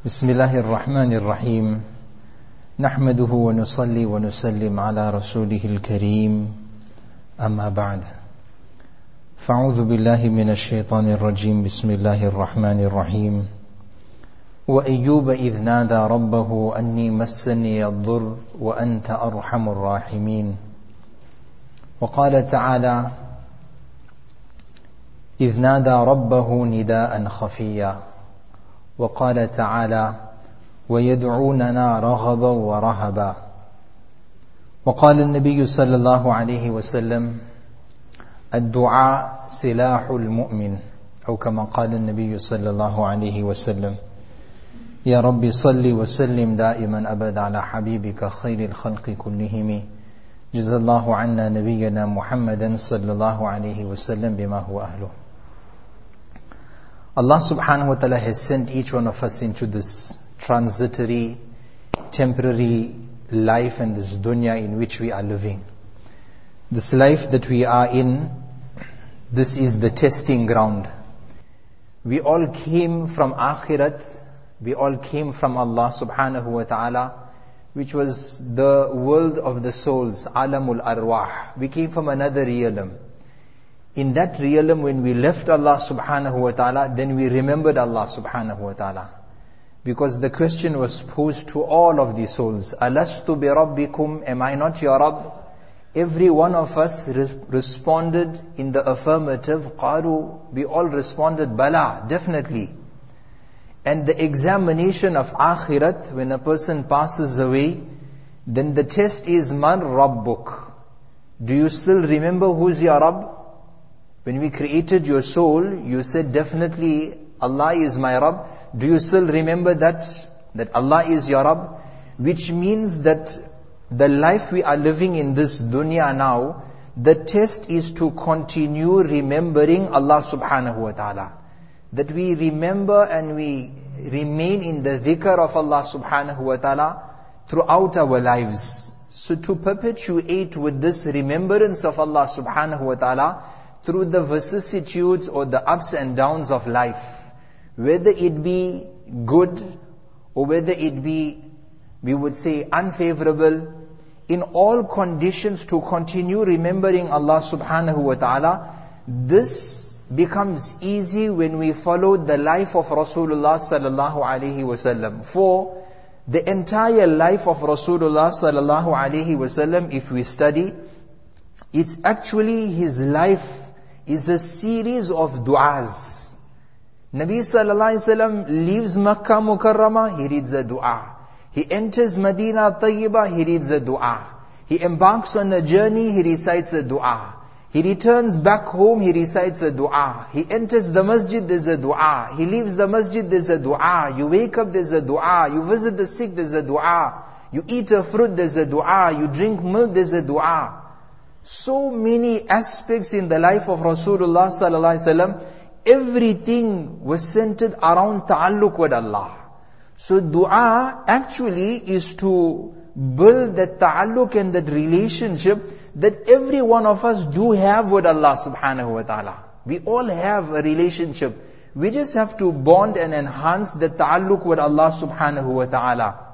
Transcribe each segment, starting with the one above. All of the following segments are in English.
بسم الله الرحمن الرحيم نحمده ونصلي ونسلم على رسوله الكريم أما بعد فأعوذ بالله من الشيطان الرجيم بسم الله الرحمن الرحيم وأيوب إذ نادى ربه أني مسني الضر وأنت أرحم الراحمين وقال تعالى إذ نادى ربه نداء خفيا وقال تعالى ويدعوننا رغبا ورهبا وقال النبي صلى الله عليه وسلم الدعاء سلاح المؤمن أو كما قال النبي صلى الله عليه وسلم يا رب صل وسلم دائما أبدا على حبيبك خير الخلق كلهم جزا الله عنا نبينا محمدا صلى الله عليه وسلم بما هو أهله. Allah subhanahu wa ta'ala has sent each one of us into this transitory, temporary life and this dunya in which we are living. This life that we are in, this is the testing ground. We all came from Akhirat, we all came from Allah subhanahu wa ta'ala, which was the world of the souls, Alamul Arwah. We came from another realm. In that realm, when we left Allah subhanahu wa ta'ala, then we remembered Allah subhanahu wa ta'ala. Because the question was posed to all of the souls, Alastu bi Rabbikum, am I not your Rabb? Every one of us responded in the affirmative, Qalu, we all responded, Bala, definitely. And the examination of Akhirat, when a person passes away, then the test is, Man Rabbuk. Do you still remember who's your Rabb? When we created your soul, you said definitely Allah is my Rabb. Do you still remember that Allah is your Rabb? Which means that the life we are living in this dunya now, the test is to continue remembering Allah subhanahu wa ta'ala. That we remember and we remain in the dhikr of Allah subhanahu wa ta'ala throughout our lives. So to perpetuate with this remembrance of Allah subhanahu wa ta'ala, through the vicissitudes or the ups and downs of life, whether it be good or whether it be, we would say, unfavorable, in all conditions to continue remembering Allah subhanahu wa ta'ala, this becomes easy when we follow the life of Rasulullah sallallahu alaihi wasallam. For the entire life of Rasulullah sallallahu alaihi wasallam, if we study, it's actually his life is a series of du'as. Nabi sallallahu alaihi wasallam leaves Makkah Mukarramah, he reads the dua. He enters Medina Tayyibah, he reads the dua. He embarks on a journey, he recites the dua. He returns back home, he recites the dua. He enters the masjid, there's a dua. He leaves the masjid, there's a dua. You wake up, there's a dua. You visit the sick, there's a dua. You eat a fruit, there's a dua. You drink milk, there's a dua. So many aspects in the life of Rasulullah sallallahu alaihi wasallam, everything was centered around ta'alluq with Allah. So dua actually is to build that ta'alluq and that relationship that every one of us do have with Allah subhanahu wa ta'ala. We all have a relationship. We just have to bond and enhance the ta'alluq with Allah subhanahu wa ta'ala.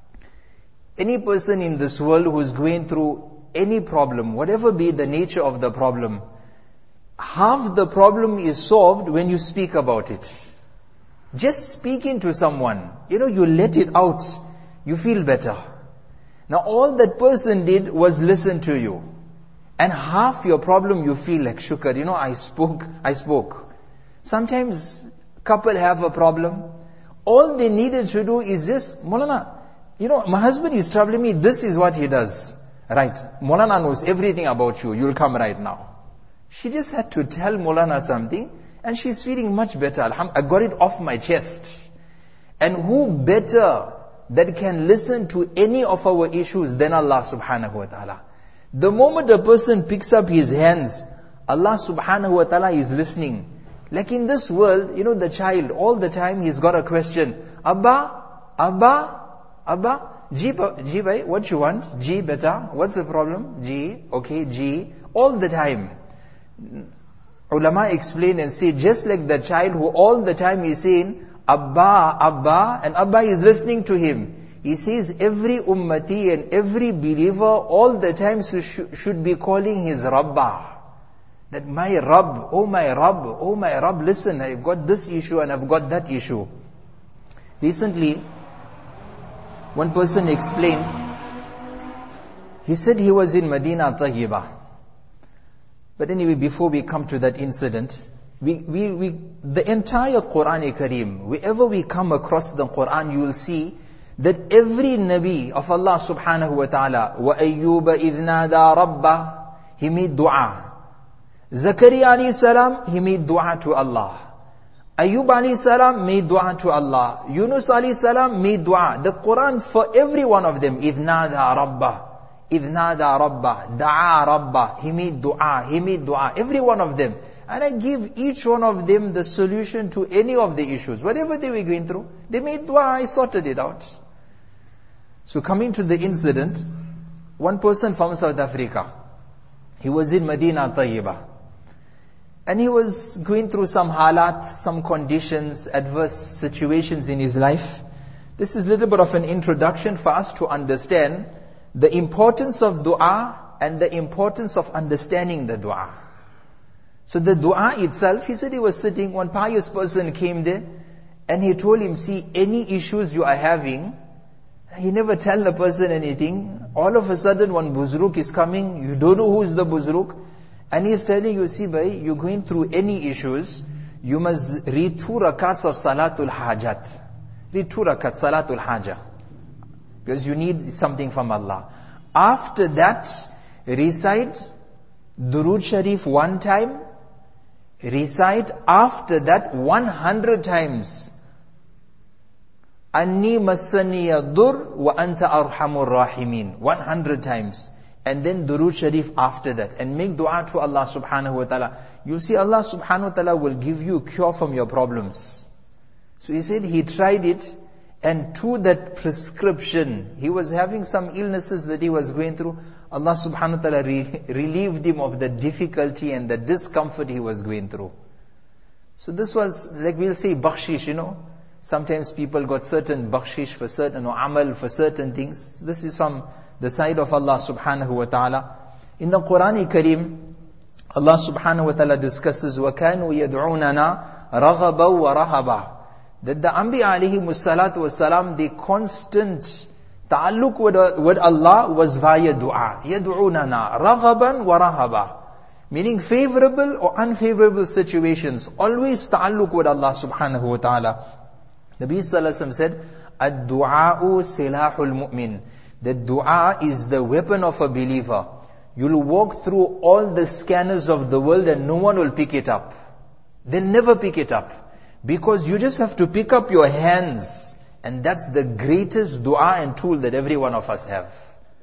Any person in this world who is going through any problem, whatever be the nature of the problem, half the problem is solved when you speak about it. Just speaking to someone, you let it out, you feel better. Now all that person did was listen to you. And half your problem you feel like shukr, I spoke. Sometimes couple have a problem. All they needed to do is this, Maulana, my husband is troubling me, this is what he does. Right, Maulana knows everything about you, you'll come right now. She just had to tell Maulana something and she's feeling much better. I got it off my chest. And who better that can listen to any of our issues than Allah subhanahu wa ta'ala. The moment a person picks up his hands, Allah subhanahu wa ta'ala is listening. Like in this world, the child, all the time he's got a question. Abba, Ji bhai, what you want? Ji beta, what's the problem? Ji, okay, Ji, all the time. Ulama explain and say, just like the child who all the time is saying, Abba, Abba, and Abba is listening to him. He says every ummati and every believer all the time should be calling his Rabbah. That my Rabb, oh my Rabb, oh my Rabb, listen, I've got this issue and I've got that issue. Recently, one person explained, he said he was in Medina Tayyibah. But anyway, before we come to that incident, the entire Quran Kareem, wherever we come across the Quran, you will see that every Nabi of Allah subhanahu wa ta'ala, وَأَيُّوبَ إِذْ نَادَى رَبَّهُ, he made dua. Zakaria alayhi salam, he made dua to Allah. Ayyub alayhi salam made dua to Allah. Yunus alayhi salam made dua. The Quran for every one of them, إِذْ نَادَى رَبَّهُ, إِذْ نَادَى رَبَّهُ, دَعَى رَبَّهُ, he made dua, every one of them. And I give each one of them the solution to any of the issues. Whatever they were going through, they made dua, I sorted it out. So coming to the incident, one person from South Africa, he was in Medina Tayyibah. And he was going through some halat, some conditions, adverse situations in his life. This is a little bit of an introduction for us to understand the importance of dua and the importance of understanding the dua. So the dua itself, he said he was sitting, one pious person came there and he told him, see, any issues you are having, he never tell the person anything. All of a sudden one buzruk is coming, you don't know who is the buzruk, and he is telling you, see bhai, you're going through any issues, you must read 2 rakats of Salatul Hajat. Read 2 rakats, Salatul Hajah. Because you need something from Allah. After that, recite Durood Sharif 1 time, recite after that 100 times. Anni massani yadur wa anta arhamur rahimin. 100 times. And then Durood Sharif after that. And make dua to Allah subhanahu wa ta'ala. You'll see Allah subhanahu wa ta'ala will give you a cure from your problems. So he said he tried it, and to that prescription, he was having some illnesses that he was going through. Allah subhanahu wa ta'ala relieved him of the difficulty and the discomfort he was going through. So this was, like we'll say, bakhshish, Sometimes people got certain bakhshish for certain, or amal for certain things. This is from the side of Allah subhanahu wa ta'ala. In the Quran Kareem, Allah subhanahu wa ta'ala discusses, وَكَانُوا يَدْعُونَنَا رَغَبًا وَرَهَبًا. That the Anbiya alayhimus salatu wasalam, the constant ta'alluq with Allah was via dua. يَدْعُونَنَا رَغَبًا وَرَهَبًا. Meaning favorable or unfavorable situations, always ta'alluq with Allah subhanahu wa ta'ala. Nabi sallallahu alaihi wasallam said, "Ad-du'a'u silahul mu'min." The dua is the weapon of a believer. You'll walk through all the scanners of the world and no one will pick it up. They'll never pick it up. Because you just have to pick up your hands. And that's the greatest dua and tool that every one of us have.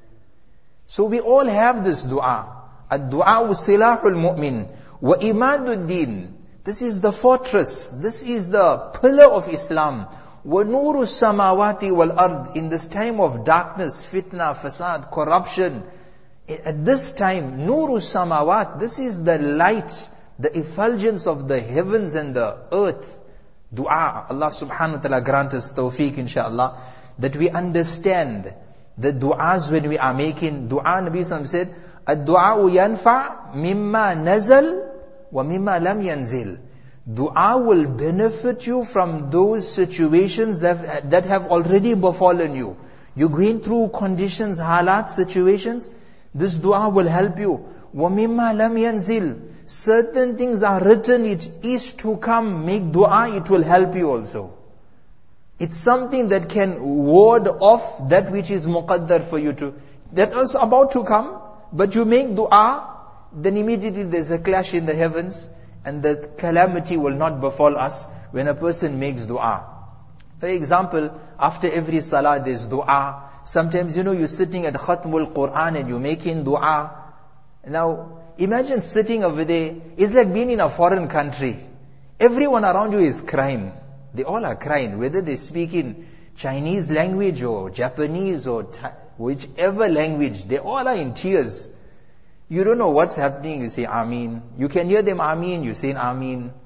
So we all have this dua. Ad-du'a'u silahul mu'min. Wa imaduddin. This is the fortress. This is the pillar of Islam. وَنُورُ السَّمَاوَاتِ وَالْأَرْضِ. In this time of darkness, fitna, fasad, corruption, at this time, نُورُ السَّمَاوَاتِ, this is the light, the effulgence of the heavens and the earth. Dua. Allah subhanahu wa ta'ala grant us tawfiq inshaAllah, that we understand the du'as when we are making dua. Nabi Sallallahu said, الدعاء ينفع مما نزل ومما لم ينزل. Dua will benefit you from those situations that have already befallen you. You're going through conditions, halat, situations. This dua will help you. وَمِمَّا لَمْ يَنزِلْ. Certain things are written, it is to come. Make dua, it will help you also. It's something that can ward off that which is muqaddar for you to, that is about to come. But you make dua, then immediately there's a clash in the heavens, and the calamity will not befall us when a person makes dua. For example, after every salah there's dua. Sometimes, you're sitting at Khatmul Quran and you're making dua. Now, imagine sitting over there. It's like being in a foreign country. Everyone around you is crying. They all are crying. Whether they speak in Chinese language or Japanese or whichever language, they all are in tears. You don't know what's happening, you say Ameen. You can hear them Ameen, you say Ameen.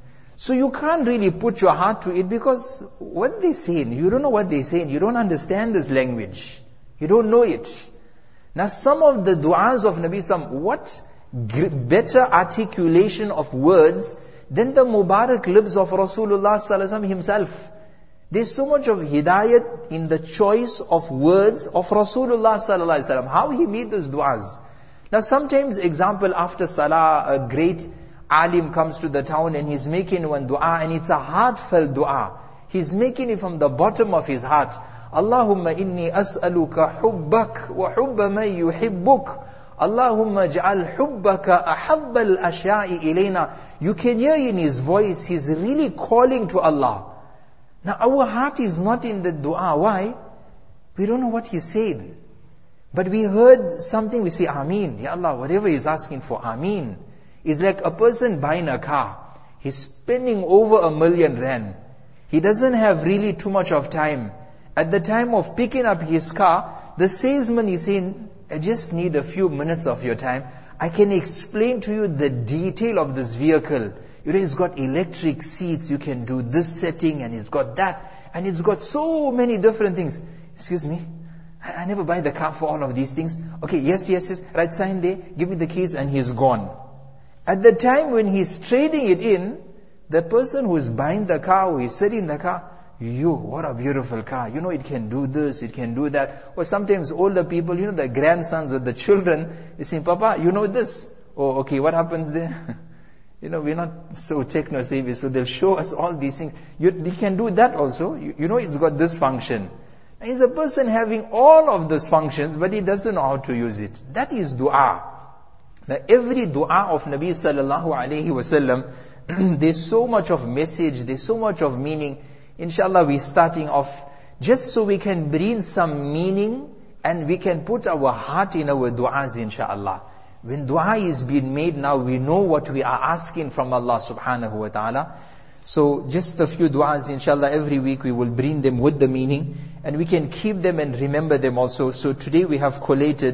So you can't really put your heart to it because what they're saying, you don't know what they're saying. You don't understand this language. You don't know it. Now some of the du'as of Nabi what better articulation of words than the Mubarak lips of Rasulullah sallallahu alaihi wasallam himself. There's so much of hidayat in the choice of words of Rasulullah sallallahu alaihi wasallam. How he made those du'as. Now sometimes, example, after salah, a great alim comes to the town and he's making one dua and it's a heartfelt dua. He's making it from the bottom of his heart. Allahumma inni as'aluka hubbak wa hubba man yuhibbuk. Allahumma ja'al hubbaka ahabbal ashya'i ilayna. You can hear in his voice, he's really calling to Allah. Now our heart is not in the dua. Why? We don't know what he's saying. But we heard something, we say, Ameen. Ya Allah, whatever he's asking for, Ameen. It's like a person buying a car. He's spending over R1 million. He doesn't have really too much of time. At the time of picking up his car, the salesman is saying, I just need a few minutes of your time. I can explain to you the detail of this vehicle. You know, it's got electric seats, you can do this setting, and it's got that, and it's got so many different things. Excuse me? I never buy the car for all of these things. Okay, yes. Right, sign there, give me the keys, and he's gone. At the time when he's trading it in, the person who is buying the car, who is selling the car, what a beautiful car. You know, it can do this, it can do that. Or sometimes older people, you know, the grandsons or the children, they say, Papa, you know this. Oh, okay, what happens there? You know, we're not so techno-savvy, so they'll show us all these things. They can do that also. You know, it's got this function. And it's a person having all of those functions, but he doesn't know how to use it. That is dua. Now, every dua of Nabi sallallahu alayhi wasallam, there's so much of message, there's so much of meaning. Inshallah, we're starting off just so we can bring some meaning and we can put our heart in our du'as, inshallah. When dua is being made now, we know what we are asking from Allah subhanahu wa ta'ala. So just a few du'as, inshallah, every week we will bring them with the meaning and we can keep them and remember them also. So today we have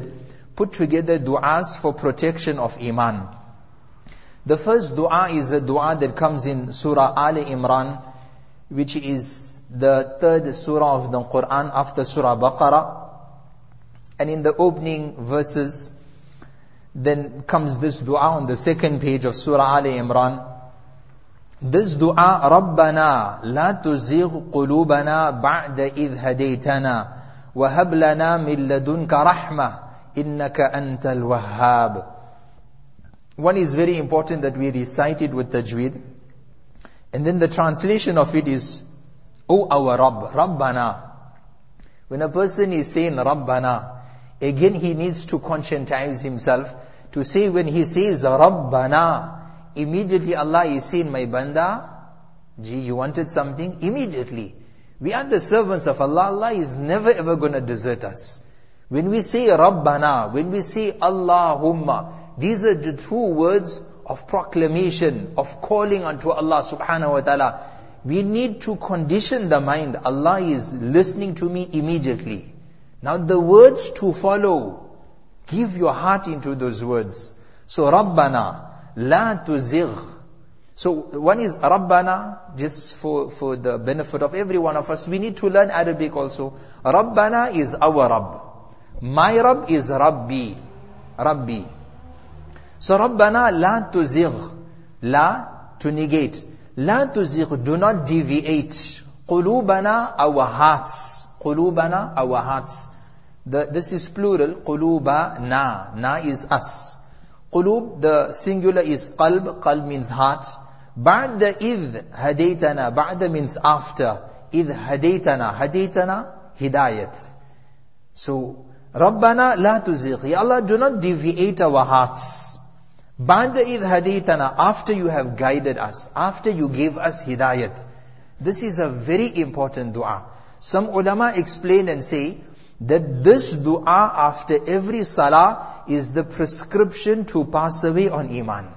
put together du'as for protection of iman. The first dua is a dua that comes in Surah Ali Imran, which is the third surah of the Quran after Surah Baqarah. And in the opening verses, then comes this dua on the second page of Surah Ali Imran. This dua, رَبَّنَا لَا تُزِغْ قُلُوبَنَا بَعْدَ إِذْ هَدَيْتَنَا وَهَبْ لَنَا مِن لَدُنْكَ رَحْمَةً إِنَّكَ أَنْتَ الْوَهَّابُ. One is very important that we recite it with tajweed. And then the translation of it is, O our Rabb, Rabbana. When a person is saying Rabbana, again he needs to conscientize himself to say when he says Rabbana, immediately Allah is saying, my banda, you wanted something? Immediately. We are the servants of Allah. Allah is never ever going to desert us. When we say Rabbana, when we say Allahumma, these are the two words of proclamation, of calling unto Allah subhanahu wa ta'ala. We need to condition the mind. Allah is listening to me immediately. Now the words to follow, give your heart into those words. So Rabbana, La tuzigh. So one is Rabbana, just for the benefit of every one of us. We need to learn Arabic also. Rabbana is our Rabb. My Rabb is Rabbi. Rabbi. So Rabbana la tuzigh. La, to negate. La tuzigh, do not deviate. Qulubana, our hearts. Qulubana, our hearts. This is plural. Qulubana. Na is us. Qulub, the singular is qalb. Qalb means heart. Ba'da idh hadaytana. Ba'da means after. Idh hadaytana. Hadaytana, hidayat. So, Rabbana la tuzigh. Ya Allah, do not deviate our hearts. Ba'da idh hadaytana. After you have guided us. After you gave us hidayat. This is a very important dua. Some ulama explain and say that this dua after every salah is the prescription to pass away on iman.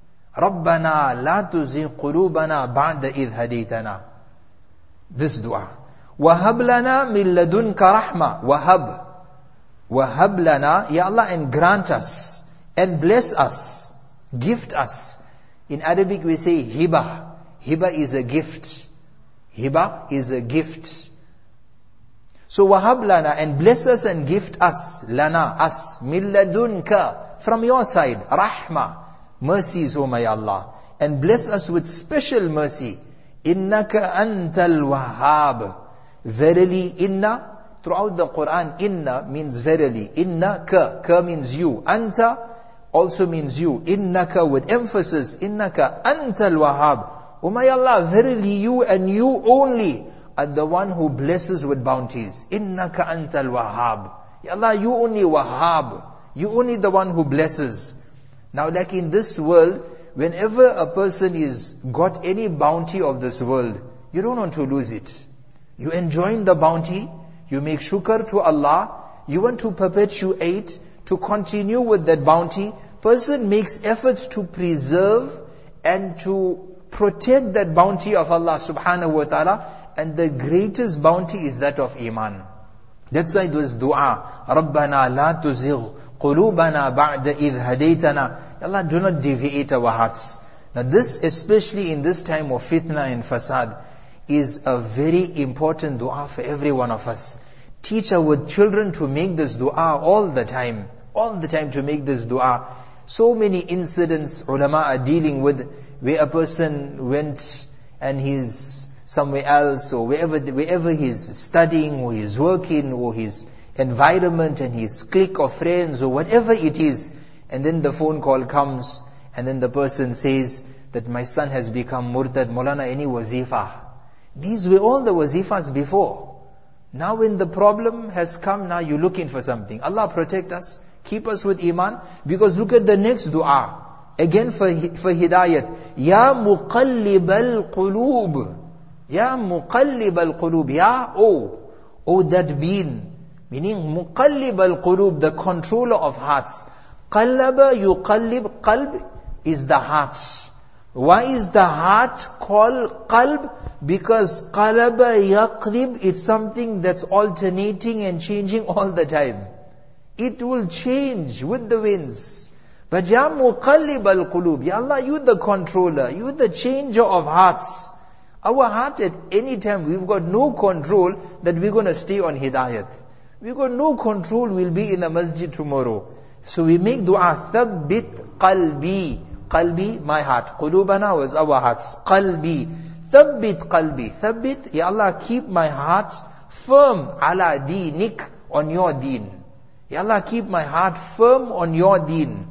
Rabbana la tuzigh qulubana ba'da idh hadaytana. This dua. Wahab lana min ladunka rahma. Wahab. Wahab lana, Ya Allah, and grant us and bless us, gift us. In Arabic we say hibah. Hiba is a gift. Hiba is a gift. So wahab lana, and bless us and gift us, lana, us, min ladunka, from your side, rahma, mercies, O my Allah. And bless us with special mercy. Innaka antal wahhab. Verily, inna, throughout the Quran, inna means verily. Inna ka means you. Anta also means you. Innaka with emphasis. Innaka antal wahhab. O my Allah, verily you and you only are the one who blesses with bounties. Innaka antal wahhab. Ya Allah, you only wahhab. You only the one who blesses. Now like in this world, whenever a person is got any bounty of this world, you don't want to lose it. You enjoy the bounty, you make shukr to Allah, you want to perpetuate, to continue with that bounty. Person makes efforts to preserve and to protect that bounty of Allah subhanahu wa ta'ala. And the greatest bounty is that of Iman. That's why this dua, Rabbana la tuzigh qulubana ba'da idh hadaytana. Allah, do not deviate our hearts. Now this, especially in this time of fitna and fasad, is a very important dua for every one of us. Teach our children to make this dua all the time to make this dua. So many incidents ulama are dealing with, where a person went and he's somewhere else, or wherever he's studying, or he's working, or his environment and his clique of friends, or whatever it is, and then the phone call comes, and then the person says that my son has become murtad, Maulana, any wazifa? These were all the wazifas before. Now when the problem has come, now you're looking for something. Allah protect us, keep us with iman, because look at the next dua. Again for hidayat. Ya muqallibal qulub. Ya muqallibal qulub. Ya, oh that being. Meaning muqallibal qulub, the controller of hearts. Qallaba yuqallib, qalb is the heart. Why is the heart called qalb? Because qalaba yaqlib, it's something that's alternating and changing all the time. It will change with the winds. But Ya muqallib al-qulub, Ya Allah, you the controller, you the changer of hearts. Our heart at any time, we've got no control that we're going to stay on hidayat. We've got no control, we'll be in the masjid tomorrow. So we make dua, thabbit qalbi. Qalbi, my heart. Qulubana was our hearts. Qalbi. Thabbit qalbi. Thabbit, Ya Allah, keep my heart firm. Ala dinik, on your deen. Ya Allah, keep my heart firm on your deen.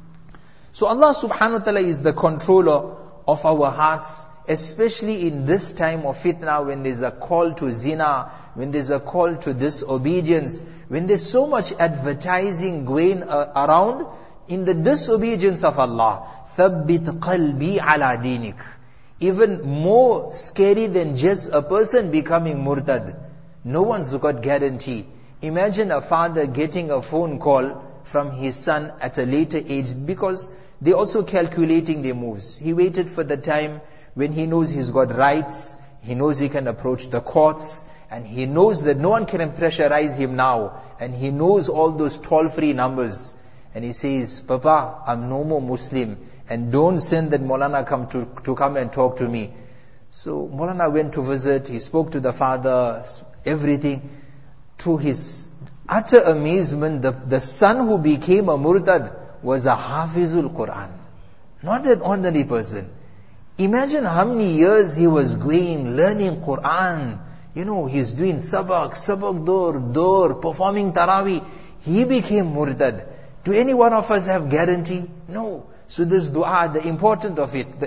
So Allah subhanahu wa ta'ala is the controller of our hearts, especially in this time of fitna, when there's a call to zina, when there's a call to disobedience, when there's so much advertising going around in the disobedience of Allah. Thabbit qalbi ala dinik. Even more scary than just a person becoming murtad. No one's got guarantee. Imagine a father getting a phone call from his son at a later age, because they're also calculating their moves. He waited for the time when he knows he's got rights, he knows he can approach the courts, and he knows that no one can pressurize him now, and he knows all those toll-free numbers. And he says, Papa, I'm no more Muslim, and don't send that Maulana to come and talk to me. So Maulana went to visit, he spoke to the father, everything. To his utter amazement, the son who became a murtad was a Hafizul Quran. Not an ordinary person. Imagine how many years he was going, learning Quran. He's doing sabak door, performing tarawih. He became murtad. Do any one of us have guarantee? No. So this dua, the importance of it,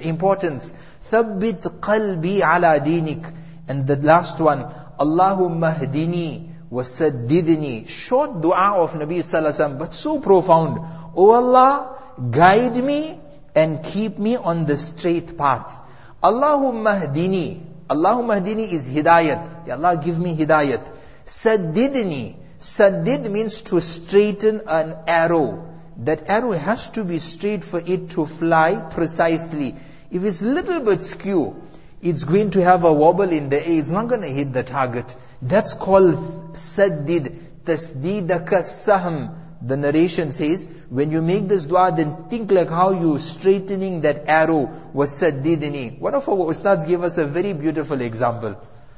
Thabbit qalbi ala dinik. And the last one, Allahumma hdini wasaddidni. Short dua of Nabi sallallahu alaihi wasallam, but so profound. Oh Allah, guide me and keep me on the straight path. Allahumma hdini. Allahumma hdini is hidayat. Ya Allah, give me hidayat. Saddidni. Saddid means to straighten an arrow. That arrow has to be straight for it to fly precisely. If it's little bit skew, it's going to have a wobble in the air. It's not going to hit the target. That's called saddid. Tasdeedaka sahm. the narration says, when you make this dua, then think like how you straightening that arrow, وَسَدِّدْنِي. One of our ustads gave us a very beautiful example.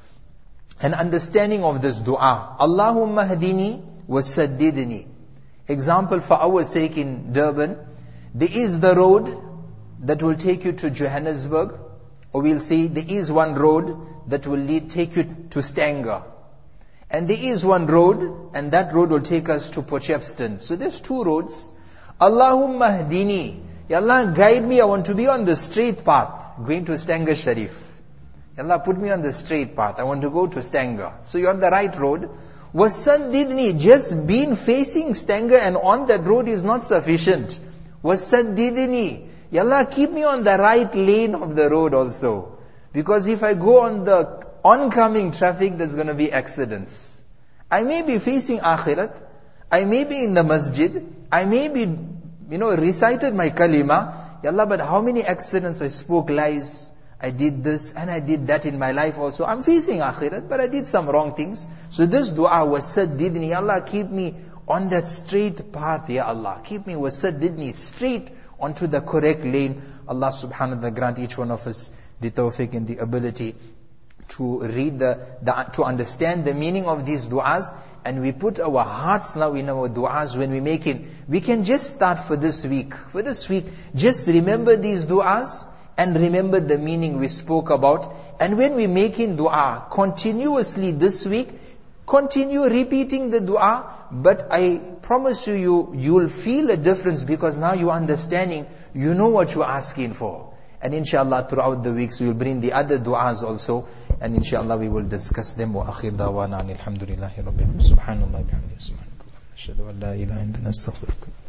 An understanding of this dua. Allahumma hadini وَسَدِّدْنِي. Example for our sake in Durban, there is the road that will take you to Johannesburg, or we'll say there is one road that will take you to Stanger. And there is one road, and that road will take us to Potchefstroom. So there's two roads. Allahumma hdini. Ya Allah, guide me, I want to be on the straight path, going to Stanger Sharif. Ya Allah, put me on the straight path, I want to go to Stanger. So you're on the right road. Wasaddidni, just being facing Stanger and on that road is not sufficient. Wasaddidni. Ya Allah, keep me on the right lane of the road also. Because if I go on the oncoming traffic, there's going to be accidents. I may be facing akhirat, I may be in the masjid, I may be, recited my kalima, Ya Allah, but how many accidents, I spoke lies, I did this and I did that in my life also. I'm facing akhirat, but I did some wrong things. So this dua was saddidni, Ya Allah, keep me on that straight path, Ya Allah. Keep me wasaddidni, straight onto the correct lane. Allah subhanahu wa ta'ala grant each one of us the tawfiq and the ability to read to understand the meaning of these du'as, and we put our hearts now in our du'as when we make it. We can just start for this week. For this week, just remember these du'as and remember the meaning we spoke about. And when we make in du'a, continuously this week, continue repeating the du'a, but I promise you will feel a difference because now you're understanding, you know what you're asking for. And inshallah, throughout the weeks, we will bring the other du'as also. And inshallah, we will discuss them. وَأَخِرْ دَعْوَانَا أَنِ الْحَمْدُ لِلَّهِ رَبِّ الْعَالَمِينَ سُبْحَانَ اللَّهِ بِحَمْدِهِ سُبْحَانَكَ اللَّهُمَّ أَشْهَدُ أَن لَا إِلَهَ إِلَّا أَنْتَ نَسْتَغْفِرُكَ